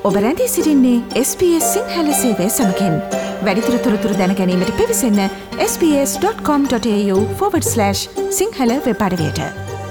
ඔබ රැඳී සිටින්නේ SBS සිංහල සේවය සමකෙන් වැඩිදුර තොරතුරු දැන ගැනීමට පිවිසන්න sbs.com.au/සිංහල වෙබ් අඩවියට.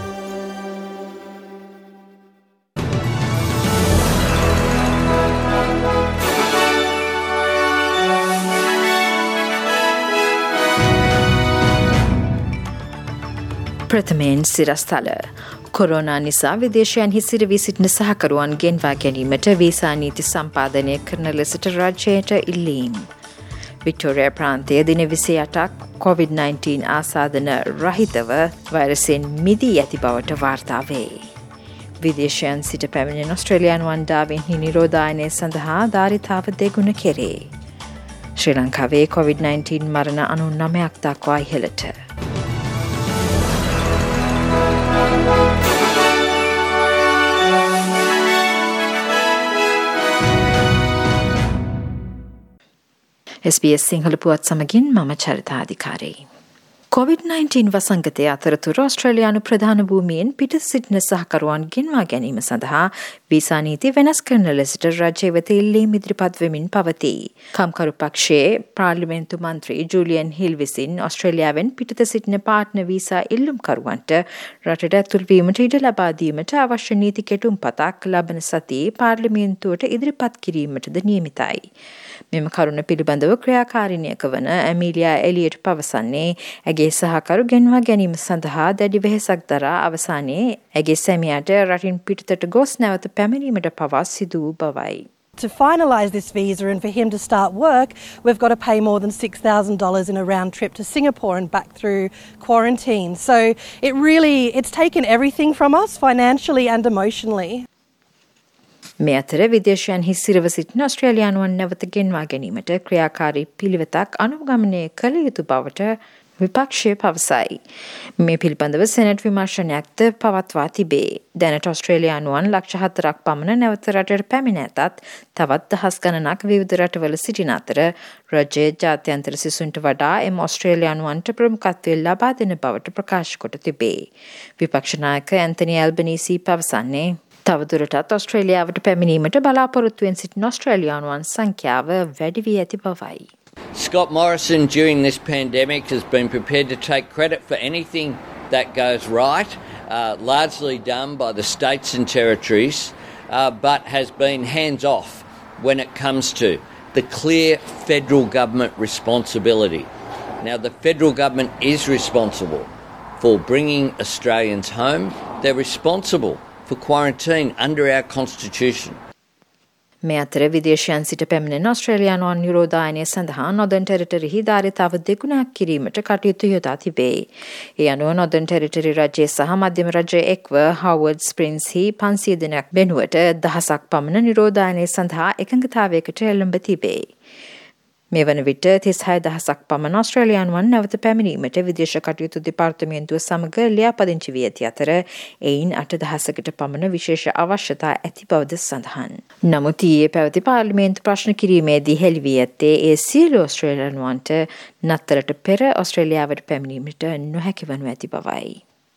ප්‍රථමයෙන් සිරස්තල කොරෝනා නිසා විදේශයන්හි සිරවී සිටින සහකරුවන් ගෙන්වා ගැනීමට වීසා නීති සම්පාදනය කරන ලෙසට රජයට ඉල්ලීම්. වික්ටෝරියා ප්‍රාන්තය දින 28ක් COVID-19 ආසාදන රහිතව වෛරසයෙන් මිදී ඇති බවට වාර්තා වේ. විදේශයන් සිට පැමිණෙන ඔස්ට්‍රේලියානුවන් ඩාවින්හි නිරෝධායනය සඳහා ධාරිතාව දෙගුණ කෙරේ. ශ්‍රී ලංකාවේ COVID-19 මරණ 99ක් දක්වා ඉහළට. SBS සිංහල පුවත් සමගින් මම චරිතාධිකාරී. COVID-19 වසංගතය අතරතුර ඔස්ට්‍රේලියානු ප්‍රධාන භූමියෙන් පිට සිටින සහකරුවන් ගෙන්වා ගැනීම සඳහා වීසා නීති වෙනස් කරන ලෙසට රජය වෙත ඉල්ලීම් ඉදිරිපත් වෙමින් පවතී. කම්කරු පක්ෂයේ පාර්ලිමේන්තු මන්ත්‍රී ජූලියන් හිල් විසින් ඔස්ට්‍රේලියාවෙන් පිටත සිටින පාට්න වීසා ඉල්ලුම්කරුවන්ට රටට ඇතුල් වීමට ඉඩ ලබා දීමට අවශ්‍ය නීති කෙටුම්පතක් ලබන සතියේ පාර්ලිමේන්තුවට ඉදිරිපත් කිරීමටද නියමිතයි. මෙම කරුණ පිළිබඳව ක්‍රියාකාරිණියක වන ඇමීලියා එලියට් පවසන්නේ ඇගේ සහකරු ගෙන්වා ගැනීම සඳහා දැඩි වෙහෙසක් දරා අවසානයේ ඇගේ සැමියාට රටින් පිටතට ගොස් නැවත පැමිණීමට පවා සිදු වූ බවයි. To finalise this visa and for him to start work, we've got to pay more than $6,000 in a round trip to Singapore and back through quarantine. So it's taken everything from us financially and emotionally. මේ අතර විදේශයන්හි සිරව සිටින ඔස්ට්‍රේලියානුවන් නැවත ගෙන්වා ගැනීමට ක්‍රියාකාරී පිළිවෙතක් අනුගමනය කළ යුතු බවට විපක්ෂය පවසයි. මේ පිළිබඳව සෙනට් විමර්ශනයක්ද පවත්වා තිබේ. දැනට ඔස්ට්‍රේලියානුවන් ලක්ෂ 4ක් පමණ නැවත රටට පැමිණ ඇතත් තවත් දහස් ගණනක් විවිධ රටවල සිටින අතර රජයේ ජාත්‍යන්තර සිසුන්ට වඩා එම ඔස්ට්‍රේලියානුවන්ට ප්‍රමුඛත්වය ලබා දෙන බවට ප්‍රකාශ කොට තිබේ. විපක්ෂ නායක ඇන්තනි ඇල්බනීසි පවසන්නේ තවදුරටත් ඔස්ට්‍රේලියාවට පැමිණීමට බලාපොරොත්තුවෙන් සිටින ඔස්ට්‍රේලියානුවන් සංඛ්‍යාව වැඩි වී ඇති බවයි. Scott Morrison during this pandemic has been prepared to take credit for anything that goes right, largely done by the states and territories, but has been hands off when it comes to the clear federal government responsibility. Now the federal government is responsible for bringing Australians home. They're responsible for quarantine under our constitution. මේ අතර විදේශයන් සිට පැමිණෙන ඔස්ට්‍රේලියානුවන් නිරෝධායනය සඳහා නොදන් ටෙරිටරිහි ධාරිතාව දෙගුණක් කිරීමට කටයුතු යොදා තිබේ. ඒ අනුව නොදන් ටෙරිටරි රජය සහ මධ්‍යම රජය එක්ව හවර්ඩ් ස්ප්‍රින්ස්හි 500 දෙනක් වෙනුවට දහසක් පමණ නිරෝධායනය සඳහා එකඟතාවයකට එළඹ තිබේ. මේ වන විට 36,000ක් පමණ ඔස්ට්‍රේලියානුවන් නැවත පැමිණීමට විදේශ කටයුතු දෙපාර්තමේන්තුව සමග ලියාපදිංචි වී ඇති අතර එයින් 8,000කට පමණ විශේෂ අවශ්‍යතා ඇති බවද සඳහන්. නමුත් ඊයේ පැවති පාර්ලිමේන්තු ප්‍රශ්න කිරීමේදී හෙළි වී ඇත්තේ ඒ සියලු ඔස්ට්‍රේලියානුවන්ට නත්තරට පෙර ඔස්ට්‍රේලියාවට පැමිණීමට නොහැකි වනු ඇති බවයි.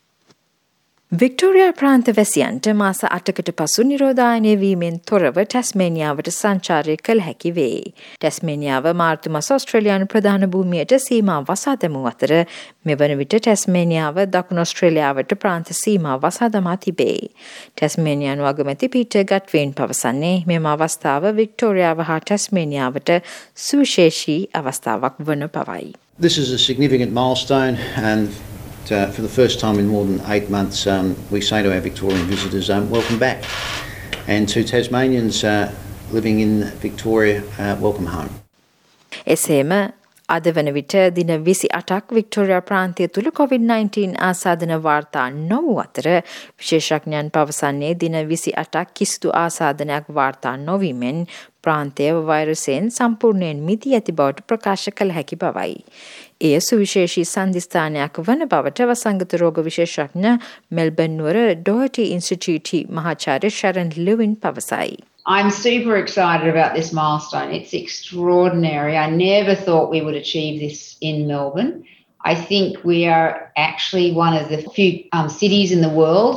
වික්ටෝරියා ප්‍රාන්ත වැසියන්ට මාස 8කට පසු නිරෝධායනය වීමෙන් තොරව ටැස්මේනියාවට සංචාරය කළ හැකි වේ. ටැස්මේනියාව මාර්තු මාස ඔස්ට්‍රේලියානු ප්‍රධාන භූමියට සීමා වසා දැමූ අතර මෙවන විට ටැස්මේනියාව දකුණු ඔස්ට්‍රේලියාවට ප්‍රාන්ත සීමා වසා දමා තිබේ. ටැස්මේනියානු අගමැති පීටර් ගට්වේන් පවසන්නේ මෙම අවස්ථාව වික්ටෝරියාව හා ටැස්මේනියාවට සුවිශේෂී අවස්ථාවක් වන බවයි. This is a significant milestone and for the first time in more than 8 months, we say to our Victorian visitors, welcome back. And to Tasmanians living in Victoria, welcome home. එසේම අද වන විට දින 28ක් වික්ටෝරියා ප්‍රාන්තය තුළ COVID-19 ආසාදන වාර්තා නොවූ අතර විශේෂඥයන් පවසන්නේ දින 28ක් කිසිදු ආසාදනයක් වාර්තා නොවීමෙන් ප්‍රාන්තය වෛරසයෙන් සම්පූර්ණයෙන් මිදී ඇති බවට ප්‍රකාශ කළ හැකි බවයි. එය සුවිශේෂී සන්ධිස්ථානයක් වන බවට වසංගත රෝග විශේෂඥ මෙල්බර්න් නුවර ඩෝහටි ඉන්ස්ටිටියුටි මහාචාර්ය ශරන් ලෙවින් පවසයි. I'm super excited about this milestone. It's extraordinary. I never thought we would achieve this in Melbourne. I think we are actually one of the few cities in the world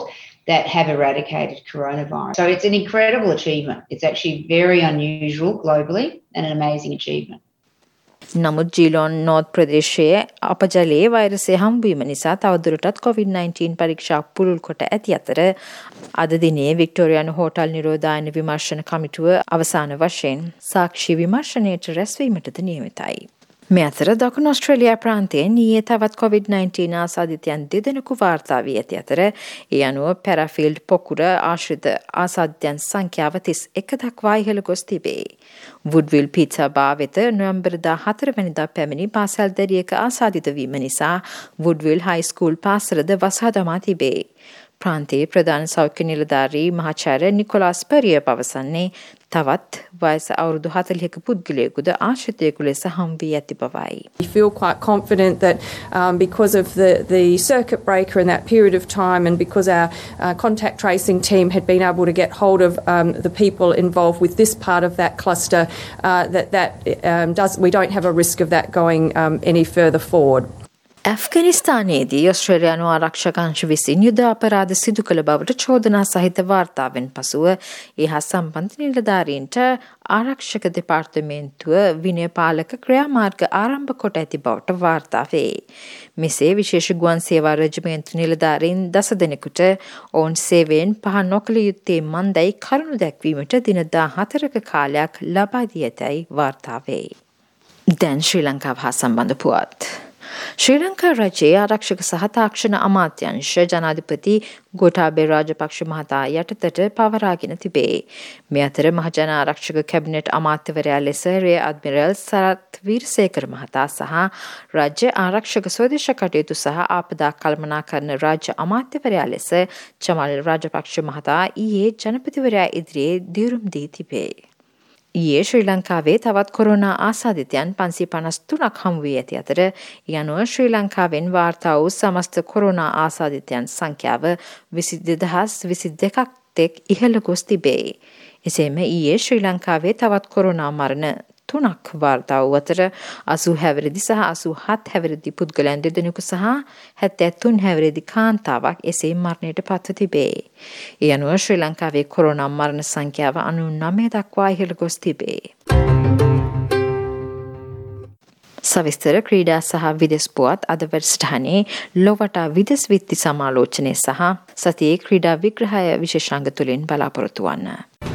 that have eradicated coronavirus. So it's an incredible achievement. It's actually very unusual globally and an amazing achievement. නමුත් ජීලොන් නෝත් ප්‍රදේශයේ අපජලයේ වෛරසය හම්බවීම නිසා තවදුරටත් COVID-19 පරීක්ෂා පුළුල් කොට ඇති අතර අද දිනේ වික්ටෝරියානු හෝටල් නිරෝධායන විමර්ශන කමිටුව අවසාන වශයෙන් සාක්ෂි විමර්ශනයට රැස්වීමටද නියමිතයි. මේ අතර දකුණු ඔස්ට්‍රේලියා ප්‍රාන්තයෙන් ඊයේ තවත් COVID-19 ආසාදිතයන් දෙදෙනෙකු වාර්තා වී ඇති අතර ඒ අනුව පැරාෆීල්ඩ් පොකුර ආශ්‍රිත ආසාදිතයන් සංඛ්‍යාව 31 දක්වා ඉහළ ගොස් තිබේ. වුඩ්විල් පීට්සා බා වෙත නොවැම්බර් 14 වෙනිදා පැමිණි පාසල් දැරියක ආසාදිත වීම නිසා වුඩ්විල් හයිස්කූල් පාසලද වසා දමා තිබේ. ප්‍රාන්තයේ ප්‍රධාන සෞඛ්‍ය නිලධාරී මහාචාර්ය නිකොලාස් පරිය පවසන්නේ තවත් වයස අවුරුදු 40ක පුද්ගලයෙකුද ආශ්‍රිතයෙකු ලෙස හම්වී ඇති බවයි. We feel quite confident that because of the circuit breaker in that period of time and because our contact tracing team had been able to get hold of the people involved with this part of that cluster, we don't have a risk of that going any further forward. ඇෆ්ගනිස්තානයේදී ඔස්ට්‍රේලියානු ආරක්ෂක අංශ විසින් යුද අපරාධ සිදු කළ බවට චෝදනා සහිත වාර්තාවෙන් පසුව ඒ හා සම්බන්ධ නිලධාරීන්ට ආරක්ෂක දෙපාර්තමේන්තුව විනය පාලක ක්‍රියාමාර්ග ආරම්භ කොට ඇති බවට වාර්තා වේ. මෙසේ විශේෂ ගුවන් සේවා රෙජිමේන්තු නිලධාරීන් 10 දෙනෙකුට ඔවුන් සේවයෙන් පහ නොකළ යුත්තේ මන්දයි කරුණු දැක්වීමට දින 14ක කාලයක් ලබා දී ඇතැයි වාර්තා වේ. දැන් ශ්‍රී ලංකාව හා සම්බන්ධ පුවත්. ශ්‍රී ලංකා රජයේ ආරක්ෂක සහ තාක්ෂණ අමාත්‍යංශ ජනාධිපති ගෝඨාභය රාජපක්ෂ මහතා යටතට පවරාගෙන තිබේ. මේ අතර මහජන ආරක්ෂක කැබිනට් අමාත්‍යවරයා ලෙස රේ අඩ්මිරල් සරත් වීරසේකර මහතා සහ රාජ්‍ය ආරක්ෂක ස්වදේශ කටයුතු සහ ආපදා කළමනාකරණ රාජ්‍ය අමාත්‍යවරයා ලෙස චමල් රාජපක්ෂ මහතා ඊයේ ජනපතිවරයා ඉදිරියේ දියුරුම් දී තිබේ. ඊයේ ශ්‍රී ලංකාවේ තවත් කොරෝනා ආසාදිතයන් 553ක් හමු වී ඇති අතර ඒ අනුව ශ්‍රී ලංකාවෙන් වාර්තා වූ සමස්ත කොරෝනා ආසාදිතයන් සංඛ්‍යාව 22022ක් තෙක් ඉහළ ගොස් තිබේ. එසේම ඊයේ ශ්‍රී ලංකාවේ තවත් කොරෝනා මරණ 3ක් වාර්තා වූ අතර 80 හැවිරිදි සහ 87 හැවිරිදි පුද්ගලයන් දෙදෙනෙකු සහ 73 හැවිරිදි කාන්තාවක් එසේ මරණයට පත්ව තිබේ. ඒ අනුව ශ්‍රී ලංකාවේ කොරෝනා මරණ සංඛ්‍යාව 99 දක්වා ඉහළ ගොස් තිබේ. සවිස්තර ක්‍රීඩා සහ විදෙස් පුවත් අද වැඩසටහනේ ලොවටා විදෙස් විත්ති සමාලෝචනය සහ සතියේ ක්‍රීඩා විග්‍රහය විශේෂාංග තුලින් බලාපොරොත්තු වන්න.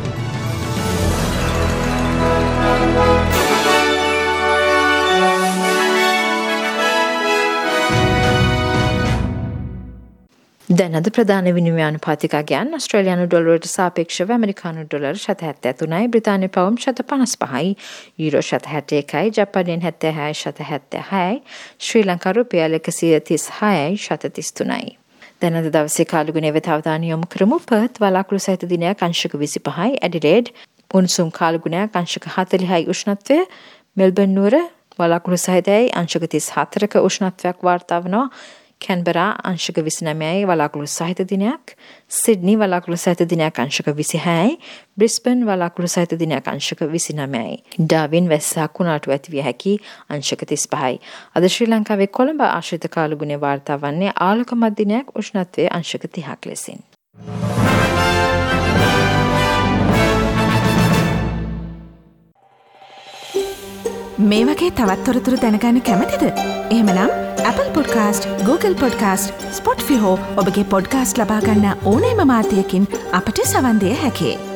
දැන් අද ප්‍රධාන විනිමය අනුපාතිකයන් ඔස්ට්‍රේලියානු ඩොලරයට සාපේක්ෂව ඇමරිකානු ඩොලර 73යි, බ්‍රිතාන්‍ය පවුම් 155යි, යුරෝ 161යි, ජපානයෙන් 76යි, ශ්‍රී ලංකා රුපියල් 136යි 133යි. දැන් අද දවසේ කාලගුණය වෙත අවධානය යොමු කරමු. පර්ත් වලාකුළු සහිත දිනයක් අංශක 25යි, ඇඩිලේඩ් උණුසුම් කාලගුණයක් අංශක 40යි උෂ්ණත්වය, මෙල්බර්න් නුවර වලාකුළු සහිතයි අංශක 34ක උෂ්ණත්වයක් වාර්තා වනවා. කැන්බරා අංශක 29යි වලාකුළු සහිත දිනයක්, සිඩ්නි වලාකුළු සහිත දිනයක් අංශක 26යි, බ්‍රිස්බන් වලාකුළු සහිත දිනයක් අංශක 29යි, ඩාවින් වැස්සා කුණාටු ඇති විය හැකි අංශක 35යි. අද ශ්‍රී ලංකාවේ කොළඹ ආශ්‍රිත කාලගුණය වාර්තා වන්නේ ආලෝකමත් දිනයක් උෂ්ණත්වයේ අංශක 30ක් ලෙසින්. මේ වගේ තවත් තොරතුරු දැනගන්න කැමතිද? එහෙමනම් Apple Podcast, Google Podcast, Spotify හෝ ඔබගේ පොඩ්කාස්ට් ලබා ගන්න ඕනෑම මාධ්‍යයකින් අපට සවන් දෙය හැකියි.